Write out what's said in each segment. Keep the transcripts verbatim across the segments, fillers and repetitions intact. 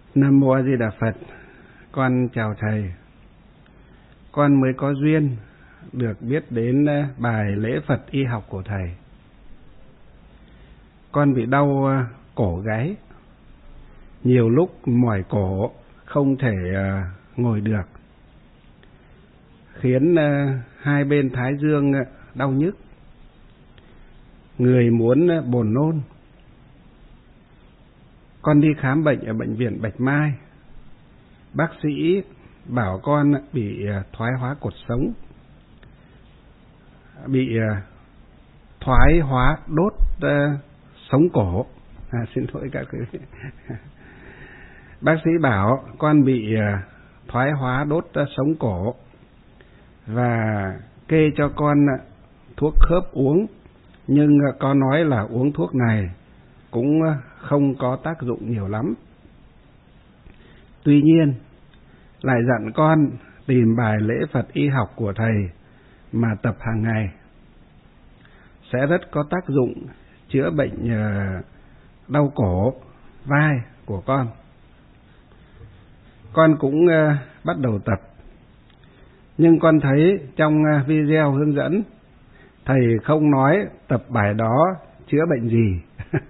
Nam Mô A Di Đà Phật. Con chào thầy. Con mới có duyên được biết đến bài lễ Phật y học của thầy. Con bị đau cổ gáy, nhiều lúc mỏi cổ không thể ngồi được, khiến hai bên thái dương đau nhức, người muốn buồn nôn. Con đi khám bệnh ở bệnh viện Bạch Mai, bác sĩ bảo con bị thoái hóa cột sống, bị thoái hóa đốt uh, sống cổ. À, xin lỗi các quý vị. Bác sĩ bảo con bị uh, thoái hóa đốt uh, sống cổ và kê cho con uh, thuốc khớp uống, nhưng uh, con nói là uống thuốc này cũng uh, không có tác dụng nhiều lắm. Tuy nhiên lại dặn con tìm bài lễ Phật y học của thầy mà tập hàng ngày, sẽ rất có tác dụng chữa bệnh đau cổ, vai của con. Con cũng bắt đầu tập, nhưng con thấy trong video hướng dẫn thầy không nói tập bài đó chữa bệnh gì.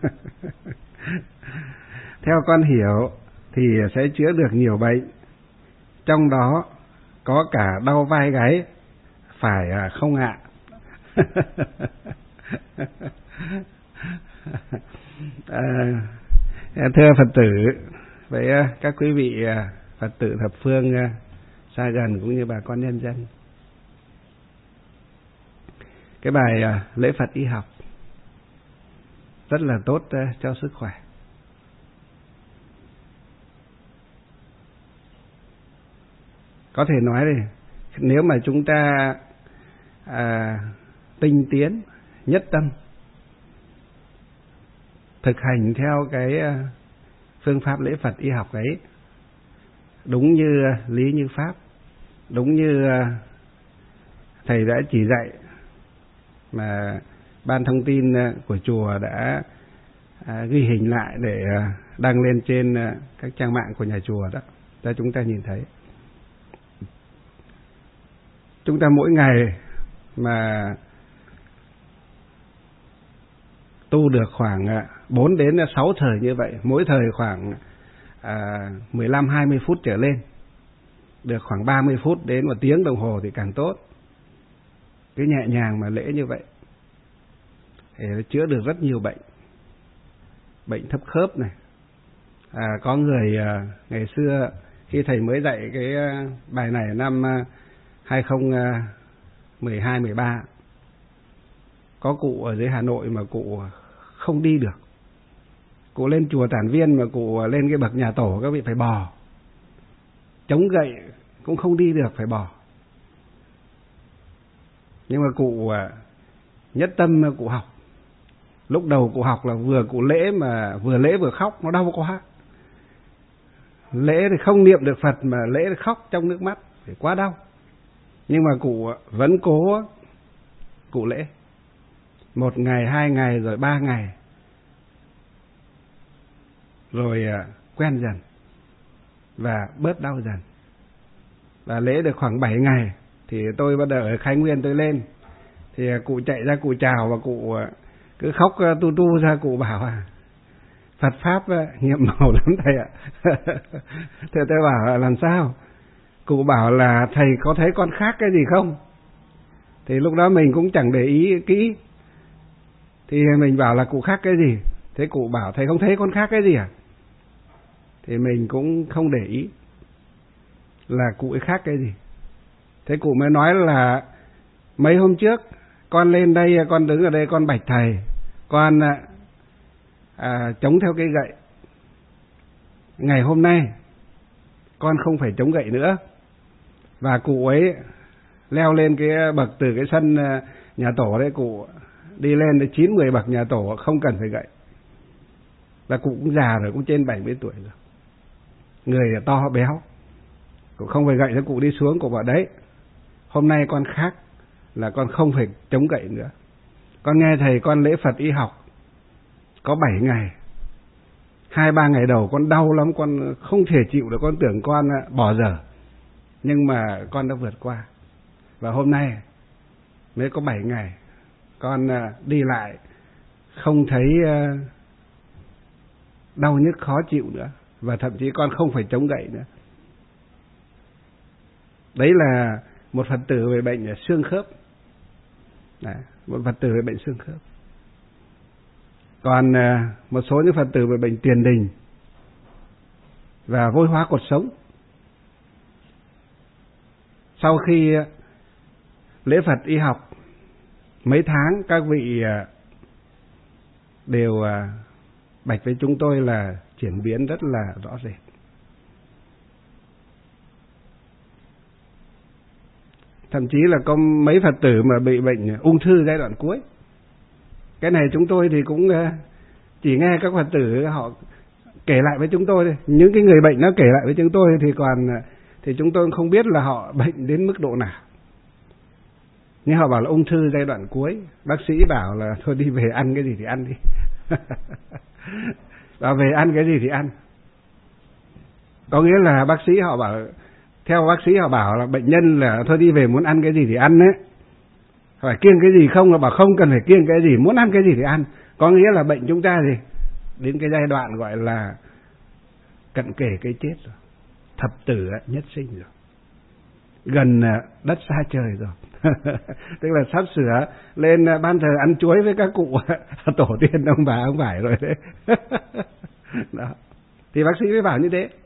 Theo con hiểu thì sẽ chữa được nhiều bệnh, trong đó có cả đau vai gáy, phải không ạ? À, thưa Phật tử, với các quý vị Phật tử thập phương xa gần cũng như bà con nhân dân, cái bài lễ Phật y học rất là tốt cho sức khỏe. Có thể nói đi, nếu mà chúng ta à, tinh tiến, nhất tâm, thực hành theo cái phương pháp lễ Phật y học ấy, đúng như lý như pháp, đúng như thầy đã chỉ dạy mà ban thông tin của chùa đã à, ghi hình lại để đăng lên trên các trang mạng của nhà chùa đó, cho chúng ta nhìn thấy. Chúng ta mỗi ngày mà tu được khoảng bốn đến sáu thời như vậy, mỗi thời khoảng à, mười lăm hai mươi phút trở lên, được khoảng ba mươi phút đến một tiếng đồng hồ thì càng tốt. Cứ nhẹ nhàng mà lễ như vậy thì nó chữa được rất nhiều bệnh. Bệnh thấp khớp này. À, có người à, ngày xưa khi thầy mới dạy cái bài này năm hai không một hai mười ba, có cụ ở dưới Hà Nội mà cụ không đi được. Cụ lên chùa Tản Viên mà cụ lên cái bậc nhà tổ các vị phải bò, chống gậy cũng không đi được, phải bò. Nhưng mà cụ nhất tâm cụ học. Lúc đầu cụ học là vừa cụ lễ mà vừa lễ vừa khóc, nó đau quá. Lễ thì không niệm được Phật mà lễ thì khóc trong nước mắt, thì quá đau. Nhưng mà cụ vẫn cố cụ lễ. Một ngày, hai ngày, rồi ba ngày. Rồi quen dần và bớt đau dần. Và lễ được khoảng bảy ngày thì tôi bắt đầu ở Khánh Nguyên tôi lên. Thì cụ chạy ra cụ chào và cụ cứ khóc tu tu ra, cụ bảo à, Phật Pháp nhiệm màu lắm thầy ạ. Thế tôi bảo làm sao? Cụ bảo là thầy có thấy con khác cái gì không? Thì lúc đó mình cũng chẳng để ý kỹ. Thì mình bảo là cụ khác cái gì? Thế cụ bảo thầy không thấy con khác cái gì à? Thì mình cũng không để ý là cụ ấy khác cái gì. Thế cụ mới nói là mấy hôm trước con lên đây, con đứng ở đây con bạch thầy, con à, chống theo cây gậy. Ngày hôm nay con không phải chống gậy nữa. Và cụ ấy leo lên cái bậc từ cái sân nhà tổ đấy, cụ đi lên đến chín mười bậc nhà tổ không cần phải gậy. Và cụ cũng già rồi, cũng trên bảy mươi tuổi rồi, người to béo, cụ không phải gậy. Thế cụ đi xuống, cụ bảo đấy, hôm nay con khác, là con không phải chống gậy nữa. Con nghe thầy con lễ Phật y học có bảy ngày Hai ba ngày đầu con đau lắm, con không thể chịu được, con tưởng con bỏ dở. Nhưng mà con đã vượt qua. Và hôm nay mới có bảy ngày, con đi lại không thấy đau nhức khó chịu nữa. Và thậm chí con không phải chống gậy nữa. Đấy là một Phật tử về bệnh xương khớp. Đấy, một Phật tử về bệnh xương khớp. Còn một số những Phật tử về bệnh tiền đình và vôi hóa cột sống. Sau khi lễ Phật y học mấy tháng, các vị đều bạch với chúng tôi là chuyển biến rất là rõ rệt. Thậm chí là có mấy Phật tử mà bị bệnh ung thư giai đoạn cuối. Cái này chúng tôi thì cũng chỉ nghe các Phật tử họ kể lại với chúng tôi thôi. Những cái người bệnh nó kể lại với chúng tôi thì còn thì chúng tôi không biết là họ bệnh đến mức độ nào. Nhưng họ bảo là ung thư giai đoạn cuối, bác sĩ bảo là thôi đi về ăn cái gì thì ăn đi. Bảo về ăn cái gì thì ăn. Có nghĩa là bác sĩ họ bảo, theo bác sĩ họ bảo là bệnh nhân là thôi đi về muốn ăn cái gì thì ăn đấy. Phải kiêng cái gì không, là bảo không cần phải kiêng cái gì, muốn ăn cái gì thì ăn. Có nghĩa là bệnh chúng ta gì? Đến cái giai đoạn gọi là cận kề cái chết rồi. Thập tử nhất sinh rồi. Gần đất xa trời rồi. Tức là sắp sửa lên ban thờ ăn chuối với các cụ tổ tiên ông bà ông phải rồi đấy. Đó. Thì bác sĩ mới bảo như thế.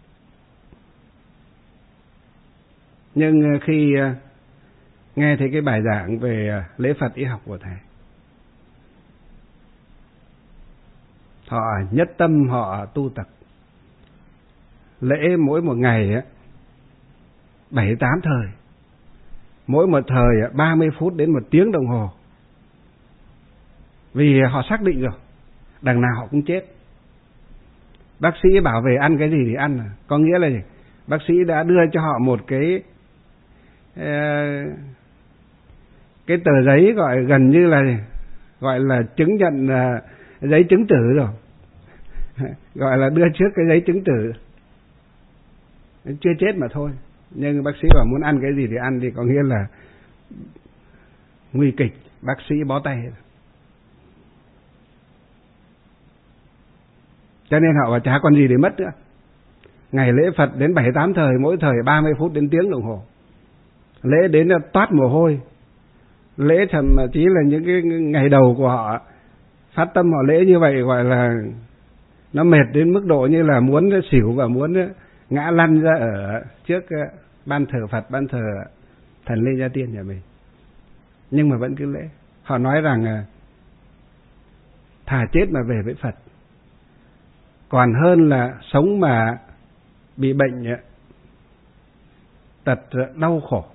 Nhưng khi nghe thấy cái bài giảng về lễ Phật y học của thầy, họ nhất tâm họ tu tập. Lễ mỗi một ngày bảy tám thời, mỗi một thời ba mươi phút đến một tiếng đồng hồ. Vì họ xác định rồi, đằng nào họ cũng chết. Bác sĩ bảo về ăn cái gì thì ăn. Có nghĩa là gì? Bác sĩ đã đưa cho họ một cái cái tờ giấy gọi gần như là gọi là chứng nhận giấy chứng tử rồi. Gọi là đưa trước cái giấy chứng tử. Chưa chết mà thôi. Nhưng bác sĩ bảo muốn ăn cái gì thì ăn, thì có nghĩa là nguy kịch, bác sĩ bó tay. Cho nên họ bảo chả còn gì để mất nữa. Ngày lễ Phật đến bảy tám thời, mỗi thời ba mươi phút đến tiếng đồng hồ. Lễ đến là toát mồ hôi. Lễ thậm chí là những cái ngày đầu của họ phát tâm họ lễ như vậy, gọi là nó mệt đến mức độ như là muốn xỉu và muốn ngã lăn ra ở trước ban thờ Phật, ban thờ thần Lê Gia Tiên nhà mình. Nhưng mà vẫn cứ lễ. Họ nói rằng thà chết mà về với Phật còn hơn là sống mà bị bệnh tật đau khổ.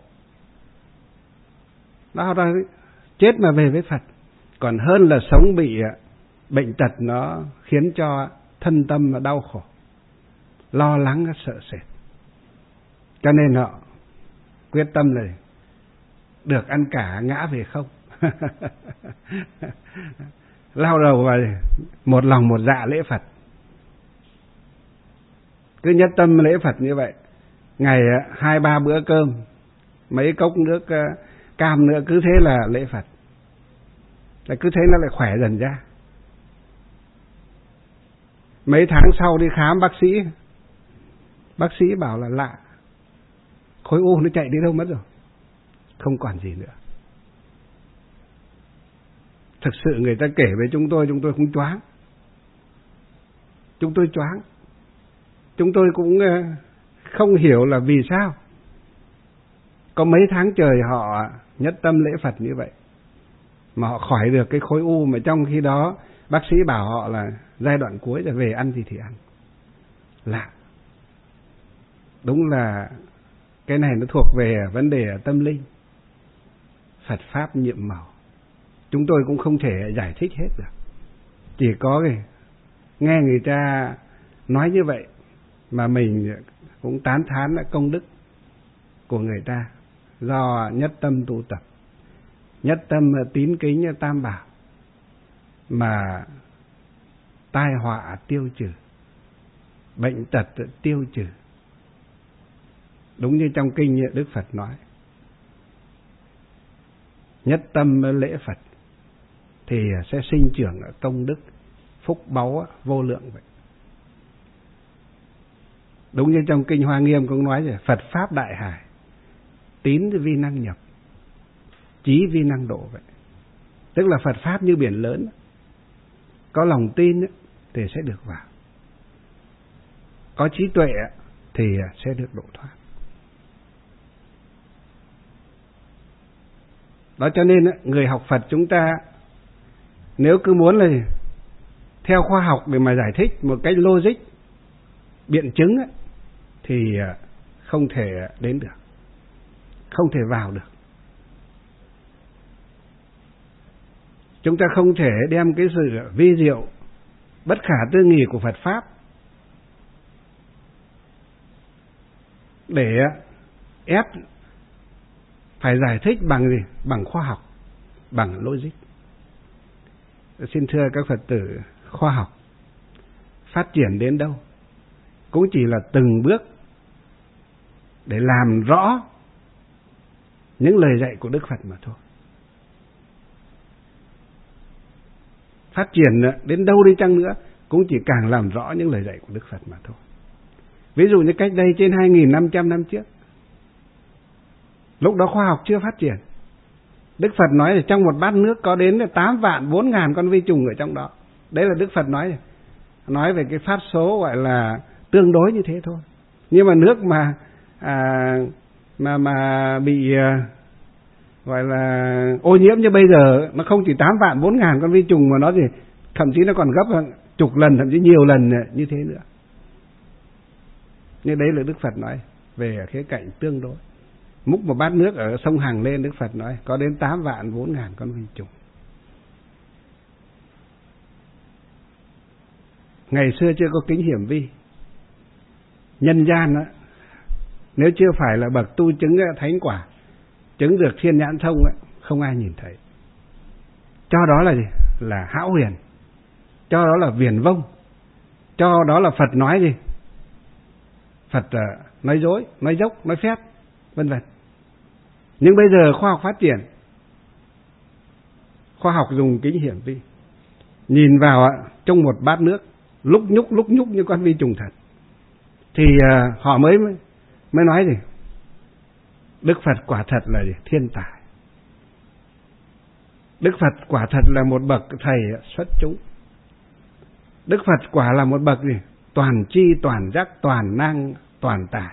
Đó là chết mà về với Phật còn hơn là sống bị bệnh tật nó khiến cho thân tâm đau khổ, lo lắng, sợ sệt. Cho nên họ quyết tâm là được ăn cả ngã về không. Lao đầu vào một lòng một dạ lễ Phật. Cứ nhất tâm lễ Phật như vậy. Ngày hai ba bữa cơm, mấy cốc nước cam nữa, cứ thế là lễ Phật. Là cứ thế nó lại khỏe dần ra. Mấy tháng sau đi khám bác sĩ, bác sĩ bảo là lạ, khối u nó chạy đi đâu mất rồi, không còn gì nữa. Thực sự người ta kể với chúng tôi, chúng tôi cũng choáng. Chúng tôi choáng. Chúng tôi cũng không hiểu là vì sao có mấy tháng trời họ nhất tâm lễ Phật như vậy mà họ khỏi được cái khối u, mà trong khi đó bác sĩ bảo họ là giai đoạn cuối rồi, về ăn gì thì ăn. Lạ. Đúng là cái này nó thuộc về vấn đề tâm linh. Phật Pháp nhiệm màu. Chúng tôi cũng không thể giải thích hết được. Chỉ có cái nghe người ta nói như vậy mà mình cũng tán thán công đức của người ta, do nhất tâm tu tập, nhất tâm tín kính Tam Bảo mà tai họa tiêu trừ, bệnh tật tiêu trừ. Đúng như trong kinh Đức Phật nói, nhất tâm lễ Phật thì sẽ sinh trưởng công đức, phúc báu vô lượng vậy. Đúng như trong kinh Hoa Nghiêm cũng nói rồi, Phật Pháp đại hải, tín vi năng nhập, trí vi năng độ vậy. Tức là Phật Pháp như biển lớn, có lòng tin thì sẽ được vào, có trí tuệ thì sẽ được độ thoát. Đó cho nên người học Phật chúng ta nếu cứ muốn là theo khoa học để mà giải thích một cách logic, biện chứng thì không thể đến được, không thể vào được. Chúng ta không thể đem cái sự vi diệu bất khả tư nghị của Phật Pháp để ép phải giải thích bằng gì? Bằng khoa học, bằng logic. Xin thưa các Phật tử, khoa học phát triển đến đâu cũng chỉ là từng bước để làm rõ những lời dạy của Đức Phật mà thôi. Phát triển đến đâu đi chăng nữa cũng chỉ càng làm rõ những lời dạy của Đức Phật mà thôi. Ví dụ như cách đây trên hai nghìn năm trăm năm trước, lúc đó khoa học chưa phát triển, Đức Phật nói là trong một bát nước có đến tám vạn bốn ngàn con vi trùng ở trong đó. Đấy là Đức Phật nói nói về cái pháp số gọi là tương đối như thế thôi. Nhưng mà nước mà à, mà mà bị à, gọi là ô nhiễm như bây giờ, nó không chỉ tám vạn bốn ngàn con vi trùng mà nó thì thậm chí nó còn gấp chục lần, thậm chí nhiều lần như thế nữa. Như đấy là Đức Phật nói về khía cạnh tương đối. Múc một bát nước ở sông Hằng lên, Đức Phật nói có đến tám vạn bốn ngàn con vi trùng. Ngày xưa chưa có kính hiển vi, nhân gian đó, nếu chưa phải là bậc tu chứng thánh quả, chứng được thiên nhãn thông ấy, không ai nhìn thấy. Cho đó là gì? Là hão huyền, cho đó là viển vông, cho đó là Phật nói gì? Phật uh, nói dối, nói dốc, nói phép, vân vân. Nhưng bây giờ khoa học phát triển, khoa học dùng kính hiển vi, nhìn vào uh, trong một bát nước lúc nhúc lúc nhúc như con vi trùng thật, thì uh, họ mới mới nói gì? Đức Phật quả thật là gì? Thiên tài. Đức Phật quả thật là một bậc thầy xuất chúng. Đức Phật quả là một bậc gì? Toàn tri, toàn giác, toàn năng, toàn tài.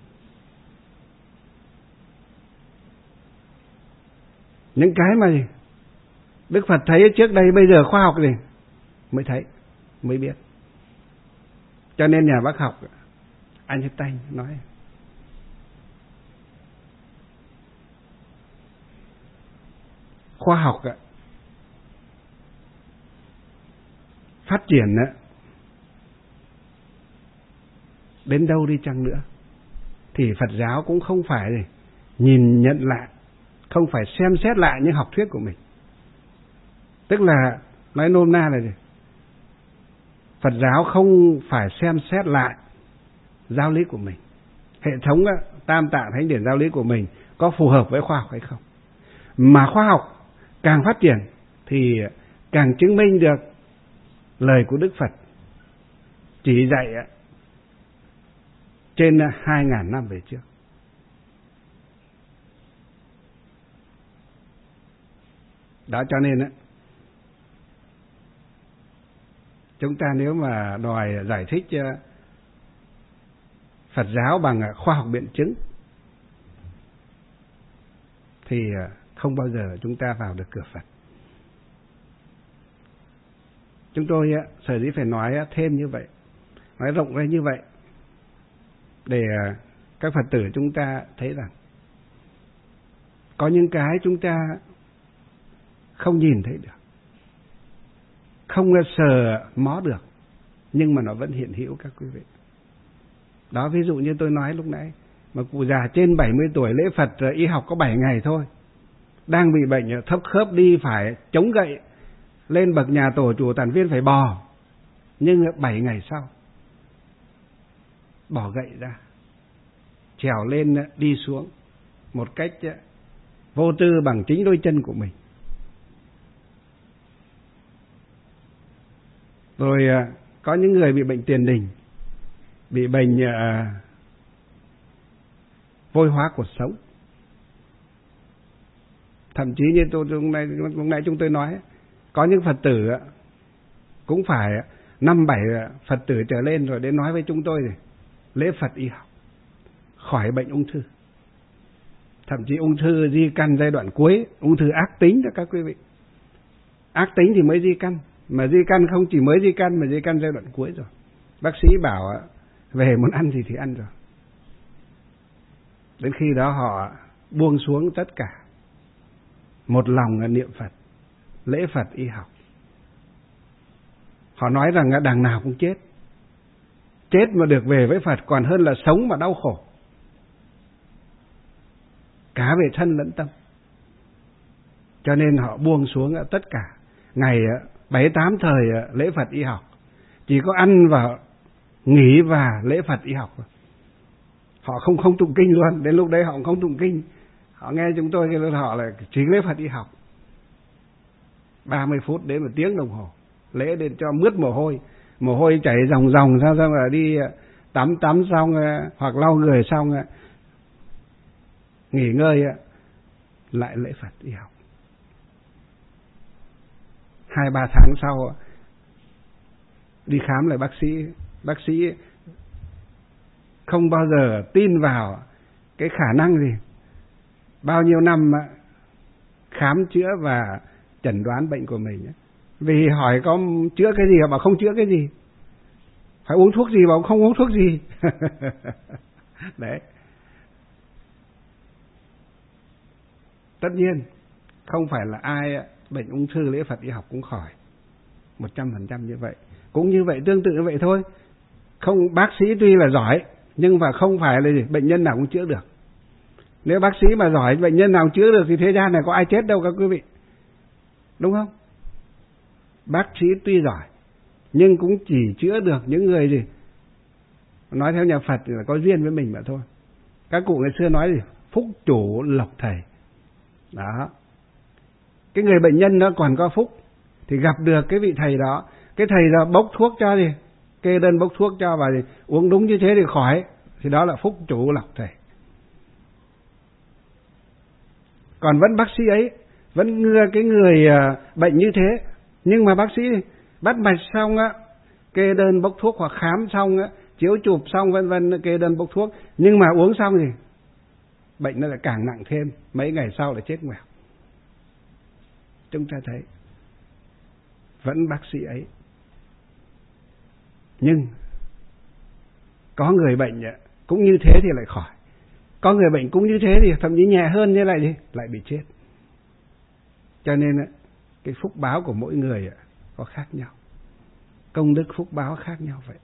Những cái mà gì? Đức Phật thấy trước đây, bây giờ khoa học gì? Mới thấy, mới biết. Cho nên nhà bác học Einstein nói khoa học phát triển đến đâu đi chăng nữa thì Phật giáo cũng không phải nhìn nhận lại, không phải xem xét lại những học thuyết của mình. Tức là nói nôm na là gì? Phật giáo không phải xem xét lại giáo lý của mình, hệ thống tam tạng thánh điển giáo lý của mình có phù hợp với khoa học hay không. Mà khoa học càng phát triển thì càng chứng minh được lời của Đức Phật chỉ dạy trên hai ngàn năm về trước. Đó cho nên á, chúng ta nếu mà đòi giải thích Phật giáo bằng khoa học biện chứng thì không bao giờ chúng ta vào được cửa Phật. Chúng tôi sở dĩ phải nói thêm như vậy, nói rộng ra như vậy, để các Phật tử chúng ta thấy rằng có những cái chúng ta không nhìn thấy được, không sờ mó được, nhưng mà nó vẫn hiện hữu các quý vị. Đó, ví dụ như tôi nói lúc nãy, mà cụ già trên bảy mươi tuổi lễ Phật y học có bảy ngày thôi, đang bị bệnh thấp khớp, đi phải chống gậy, lên bậc nhà tổ chủ tản viên phải bò, Nhưng bảy ngày sau bỏ gậy ra, trèo lên đi xuống một cách vô tư bằng chính đôi chân của mình. Rồi có những người bị bệnh tiền đình, bị bệnh uh, vôi hóa cuộc sống. Thậm chí như tôi lúc nãy, lúc nãy chúng tôi nói, có những Phật tử cũng phải năm bảy Phật tử trở lên rồi đến nói với chúng tôi rồi, lễ Phật y học khỏi bệnh ung thư. Thậm chí ung thư di căn giai đoạn cuối, ung thư ác tính đó các quý vị. Ác tính thì mới di căn, mà di căn không chỉ mới di căn mà di căn giai đoạn cuối rồi. Bác sĩ bảo về muốn ăn gì thì ăn rồi. Đến khi đó họ buông xuống tất cả, một lòng niệm Phật, lễ Phật y học. Họ nói rằng đằng nào cũng chết. Chết mà được về với Phật còn hơn là sống mà đau khổ, cả về thân lẫn tâm. Cho nên họ buông xuống tất cả. Ngày bảy tám thời lễ Phật y học, chỉ có ăn và nghỉ và lễ Phật y học. Họ không không tụng kinh luôn. Đến lúc đấy họ không tụng kinh. Họ nghe chúng tôi cái họ là chỉ lễ Phật y học, ba mươi phút đến một tiếng đồng hồ, lễ đến cho mướt mồ hôi, mồ hôi chảy ròng ròng sao sao là đi tắm tắm xong hoặc lau người xong nghỉ ngơi lại lễ Phật y học. Hai ba tháng sau đi khám lại bác sĩ, bác sĩ không bao giờ tin vào cái khả năng gì bao nhiêu năm khám chữa và chẩn đoán bệnh của mình. Vì hỏi có chữa cái gì, họ bảo không chữa cái gì. Phải uống thuốc gì, bảo không uống thuốc gì. Đấy. Tất nhiên không phải là ai bệnh ung thư lễ Phật y học cũng khỏi một trăm phần trăm như vậy. Cũng như vậy, tương tự như vậy thôi. Không, bác sĩ tuy là giỏi nhưng mà không phải là gì, bệnh nhân nào cũng chữa được. Nếu bác sĩ mà giỏi, bệnh nhân nào chữa được thì thế gian này có ai chết đâu các quý vị. Đúng không? Bác sĩ tuy giỏi nhưng cũng chỉ chữa được những người gì, nói theo nhà Phật là có duyên với mình mà thôi. Các cụ ngày xưa nói gì, phúc chủ lộc thầy. Đó. Cái người bệnh nhân đó còn có phúc thì gặp được cái vị thầy đó. Cái thầy đó bốc thuốc cho gì, kê đơn bốc thuốc cho và gì, uống đúng như thế thì khỏi. Thì đó là phúc chủ lộc thầy. Còn vẫn bác sĩ ấy vẫn ngừa cái người bệnh như thế, nhưng mà bác sĩ bắt mạch xong á, kê đơn bốc thuốc, hoặc khám xong á, chiếu chụp xong vân vân, kê đơn bốc thuốc, nhưng mà uống xong thì bệnh nó lại càng nặng thêm, mấy ngày sau lại chết ngoẻo. Chúng ta thấy vẫn bác sĩ ấy, nhưng có người bệnh cũng như thế thì lại khỏi, có người bệnh cũng như thế thì thậm chí nhẹ hơn như lại gì lại bị chết. Cho nên cái phúc báo của mỗi người có khác nhau, công đức phúc báo khác nhau vậy.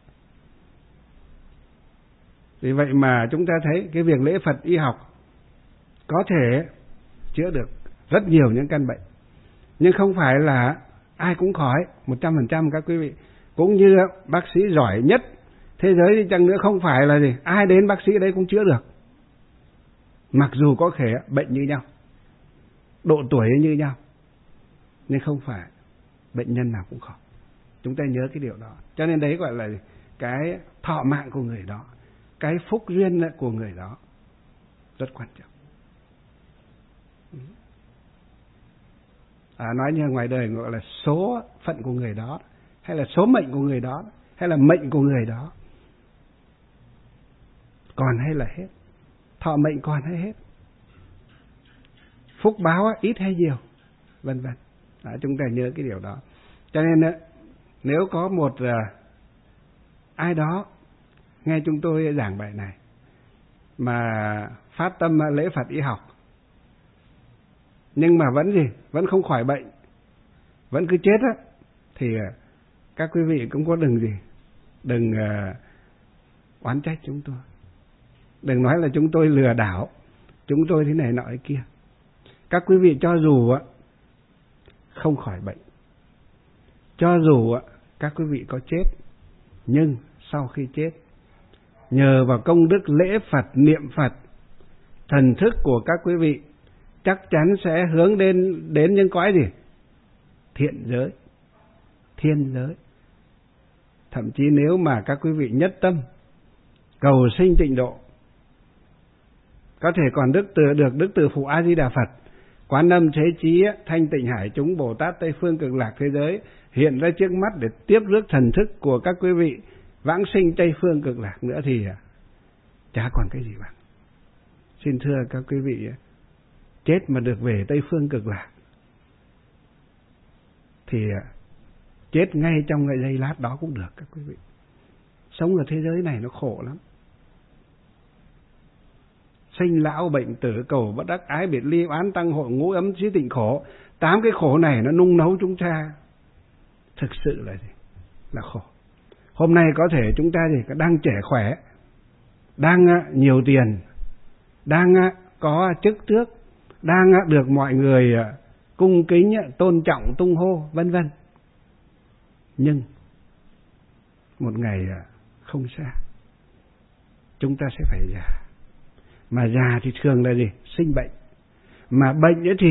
Vì vậy mà chúng ta thấy cái việc lễ Phật y học có thể chữa được rất nhiều những căn bệnh, nhưng không phải là ai cũng khỏi một trăm phần trăm các quý vị. Cũng như bác sĩ giỏi nhất thế giới đi chăng nữa, không phải là gì ai đến bác sĩ đấy cũng chữa được. Mặc dù có thể bệnh như nhau, độ tuổi như nhau, nhưng không phải bệnh nhân nào cũng khỏi. Chúng ta nhớ cái điều đó. Cho nên đấy gọi là cái thọ mạng của người đó, cái phúc duyên của người đó rất quan trọng. À, nói như ngoài đời gọi là số phận của người đó, hay là số mệnh của người đó, hay là mệnh của người đó. Còn hay là hết, thọ mệnh còn hay hết, phúc báo ít hay nhiều, vân vân. Đó, chúng ta nhớ cái điều đó. Cho nên nếu có một uh, ai đó nghe chúng tôi giảng bài này mà phát tâm lễ Phật y học, nhưng mà vẫn gì, vẫn không khỏi bệnh, vẫn cứ chết á, thì uh, các quý vị cũng có đừng gì, đừng uh, oán trách chúng tôi, đừng nói là chúng tôi lừa đảo, chúng tôi thế này nọ thế kia. Các quý vị cho dù uh, không khỏi bệnh, cho dù uh, các quý vị có chết, Nhưng sau khi chết, nhờ vào công đức lễ Phật, niệm Phật, thần thức của các quý vị chắc chắn sẽ hướng đến đến những cõi gì? Thiện giới, thiên giới. Thậm chí nếu mà các quý vị nhất tâm cầu sinh tịnh độ, có thể còn đức từ được đức từ phụ A Di Đà Phật, Quán Âm Thế Chí, Thanh Tịnh Hải chúng Bồ Tát Tây Phương Cực Lạc thế giới hiện ra trước mắt để tiếp rước thần thức của các quý vị vãng sinh Tây Phương Cực Lạc nữa thì chả còn cái gì bằng. Xin thưa các quý vị, chết mà được về Tây Phương Cực Lạc thì chết ngay trong cái giây lát đó cũng được các quý vị. Sống ở thế giới này nó khổ lắm. Sinh lão bệnh tử, cầu bất đắc, ái biệt ly, oán tăng hội, ngũ ấm trí tịnh khổ. Tám cái khổ này nó nung nấu chúng ta. Thực sự là gì? Là khổ. Hôm nay có thể chúng ta thì đang trẻ khỏe, đang nhiều tiền, đang có chức tước, đang được mọi người cung kính, tôn trọng, tung hô, vân vân. Nhưng một ngày không xa, chúng ta sẽ phải già. Mà già thì thường là gì? Sinh bệnh. Mà bệnh ấy thì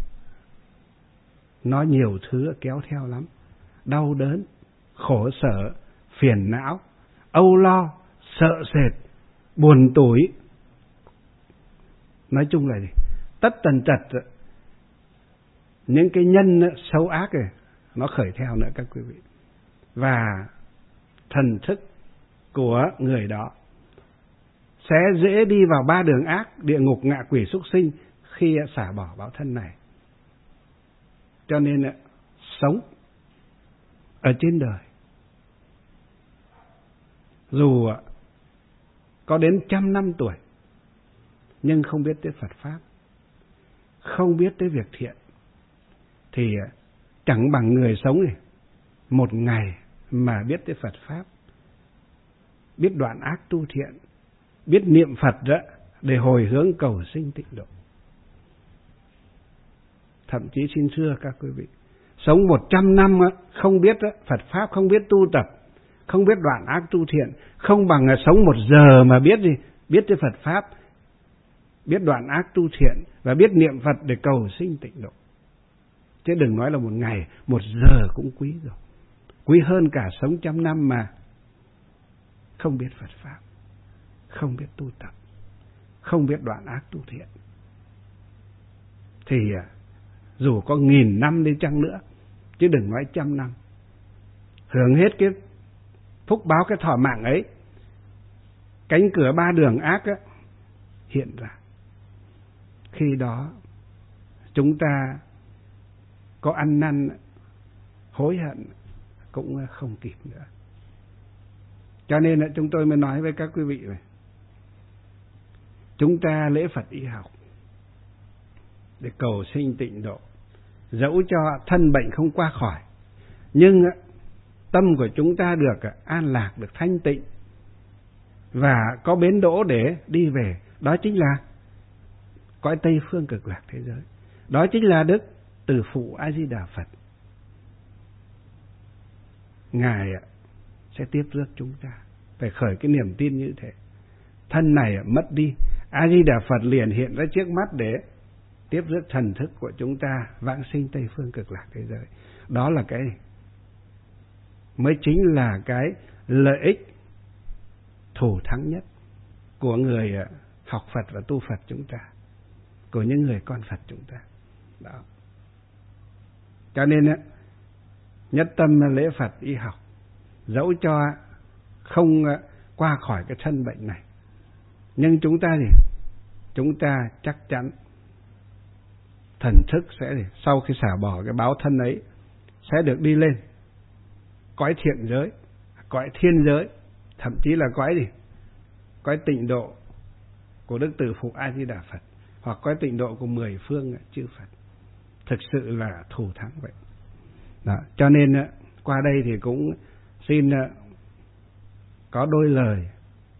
nó nhiều thứ kéo theo lắm. Đau đớn, khổ sở, phiền não, âu lo, sợ sệt, buồn tủi. Nói chung là gì? Tất tần tật những cái nhân xấu ác này nó khởi theo nữa các quý vị. Và thần thức của người đó sẽ dễ đi vào ba đường ác, địa ngục, ngạ quỷ, súc sinh khi xả bỏ báo thân này. Cho nên sống ở trên đời, dù có đến trăm năm tuổi nhưng không biết tới Phật Pháp, không biết tới việc thiện, thì chẳng bằng người sống này một ngày mà biết tới Phật Pháp, biết đoạn ác tu thiện, biết niệm Phật đó để hồi hướng cầu sinh tịnh độ. Thậm chí xin thưa các quý vị, sống một trăm năm không biết Phật Pháp, không biết tu tập, không biết đoạn ác tu thiện, không bằng là sống một giờ mà biết gì, biết tới Phật Pháp, biết đoạn ác tu thiện và biết niệm Phật để cầu sinh tịnh độ. Chứ đừng nói là một ngày, một giờ cũng quý rồi. Quý hơn cả sống trăm năm mà không biết Phật Pháp, không biết tu tập, không biết đoạn ác tu thiện. Thì dù có nghìn năm đi chăng nữa, chứ đừng nói trăm năm, hưởng hết cái phúc báo, cái thọ mạng ấy, cánh cửa ba đường ác á, hiện ra. Khi đó chúng ta có ăn năn hối hận cũng không kịp nữa. Cho nên là chúng tôi mới nói với các quý vị này, chúng ta lễ Phật y học để cầu sinh tịnh độ, dẫu cho thân bệnh không qua khỏi, nhưng tâm của chúng ta được an lạc, được thanh tịnh và có bến đỗ để đi về. Đó chính là cõi Tây Phương Cực Lạc thế giới. Đó chính là đức Từ Phụ A Di Đà Phật. Ngài sẽ tiếp rước chúng ta. Phải khởi cái niềm tin như thế. Thân này mất đi, A Di Đà Phật liền hiện ra trước mắt để tiếp rước thần thức của chúng ta vãng sinh Tây Phương Cực Lạc thế giới. Đó là cái mới chính là cái lợi ích thù thắng nhất của người học Phật và tu Phật chúng ta, của những người con Phật chúng ta. Đó. Cho nên nhất tâm lễ Phật y học, dẫu cho không qua khỏi cái thân bệnh này, nhưng chúng ta thì chúng ta chắc chắn thần thức sẽ sau khi xả bỏ cái báo thân ấy sẽ được đi lên cõi thiện giới, cõi thiên giới, thậm chí là cõi gì? Cõi tịnh độ của Đức Từ Phụ A Di Đà Phật, hoặc cõi tịnh độ của mười phương chư Phật. Thực sự là thù thắng vậy. Đó. Cho nên qua đây thì cũng xin có đôi lời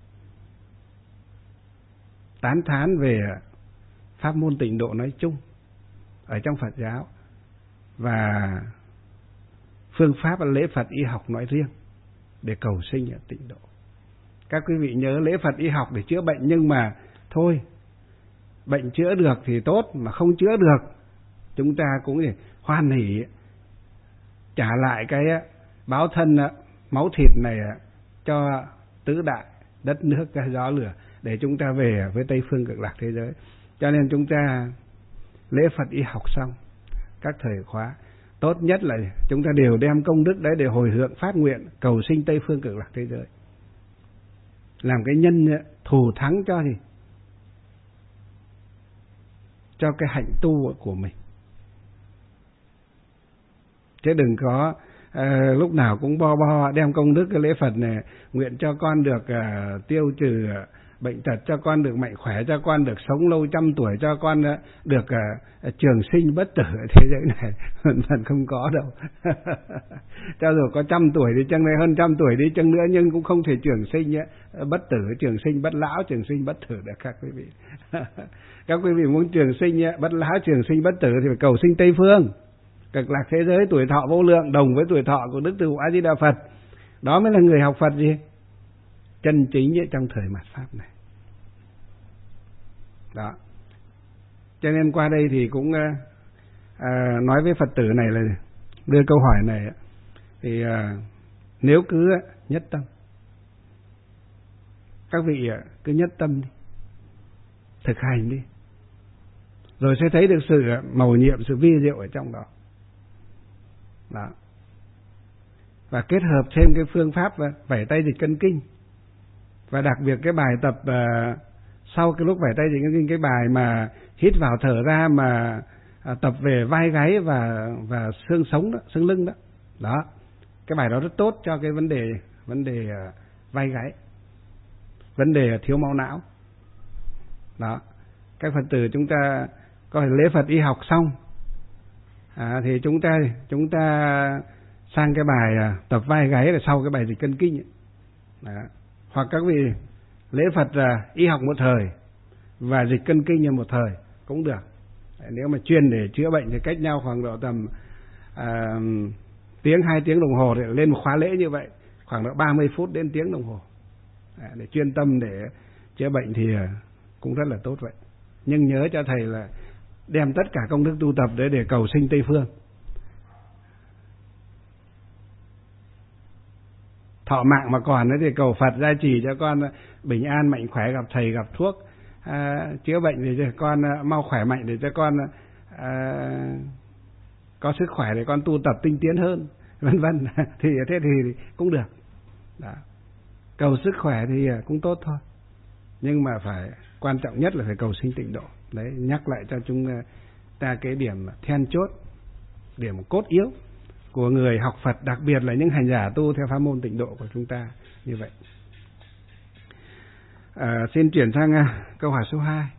tán thán về pháp môn tịnh độ nói chung ở trong Phật giáo và phương pháp lễ Phật y học nói riêng. để cầu sinh ở tịnh độ. Các quý vị nhớ lễ Phật y học để chữa bệnh, nhưng mà thôi, bệnh chữa được thì tốt, mà không chữa được chúng ta cũng hoan hỉ trả lại cái báo thân máu thịt này cho tứ đại đất nước cái gió lửa để chúng ta về với Tây phương Cực Lạc thế giới. Cho nên chúng ta lễ Phật y học xong các thời khóa, tốt nhất là chúng ta đều đem công đức đấy để hồi hướng phát nguyện cầu sinh Tây phương Cực Lạc thế giới, làm cái nhân thù thắng cho gì cho cái hạnh tu của mình. Chứ đừng có à, lúc nào cũng bo bo đem công đức cái lễ Phật này, nguyện cho con được à, tiêu trừ bệnh tật, cho con được mạnh khỏe, cho con được sống lâu trăm tuổi, cho con à, được à, trường sinh bất tử ở thế giới này. Phần phần không có đâu. Cho dù có trăm tuổi đi chăng này, hơn trăm tuổi đi chăng nữa, nhưng cũng không thể trường sinh ấy, bất tử, trường sinh bất lão, trường sinh bất tử được các quý vị. Các quý vị muốn trường sinh ấy, bất lão, trường sinh bất tử thì phải cầu sinh Tây phương Cực Lạc thế giới, tuổi thọ vô lượng đồng với tuổi thọ của Đức Từ Phụ A Di Đà Phật. Đó mới là người học Phật gì chân chính trong thời mạt Pháp này. Đó. Cho nên qua đây thì cũng à, nói với Phật tử này là đưa câu hỏi này thì à, nếu cứ nhất tâm, các vị cứ nhất tâm đi, thực hành đi, rồi sẽ thấy được sự mầu nhiệm, sự vi diệu ở trong đó. Đó. Và kết hợp thêm cái phương pháp vẩy tay dịch cân kinh, và đặc biệt cái bài tập uh, sau cái lúc vẩy tay dịch cân kinh, cái bài mà hít vào thở ra mà uh, tập về vai gáy và và xương sống đó, xương lưng đó. Đó. Cái bài đó rất tốt cho cái vấn đề vấn đề uh, vai gáy, vấn đề thiếu máu não. Đó. Các Phật tử chúng ta có lễ Phật y học xong à, thì chúng ta chúng ta sang cái bài uh, tập vai gáy là sau cái bài dịch cân kinh ấy. Đó. Hoặc các vị lễ Phật uh, y học một thời và dịch cân kinh một thời cũng được. Nếu mà chuyên để chữa bệnh thì cách nhau khoảng độ tầm uh, tiếng hai tiếng đồng hồ thì lên một khóa lễ như vậy, khoảng độ ba mươi phút đến tiếng đồng hồ à, để chuyên tâm để chữa bệnh thì uh, cũng rất là tốt vậy. Nhưng nhớ cho thầy là đem tất cả công đức tu tập để để cầu sinh Tây phương. Thọ mạng mà còn ấy thì cầu Phật gia trì cho con bình an mạnh khỏe, gặp thầy gặp thuốc à, chữa bệnh để cho con mau khỏe mạnh, để cho con à, có sức khỏe để con tu tập tinh tiến hơn, vân vân. Thì thế thì cũng được. Đó. Cầu sức khỏe thì cũng tốt thôi, nhưng mà phải quan trọng nhất là phải cầu sinh tịnh độ. Đấy, nhắc lại cho chúng ta cái điểm then chốt, điểm cốt yếu của người học Phật, đặc biệt là những hành giả tu theo pháp môn tịnh độ của chúng ta như vậy. À, xin chuyển sang câu hỏi số hai.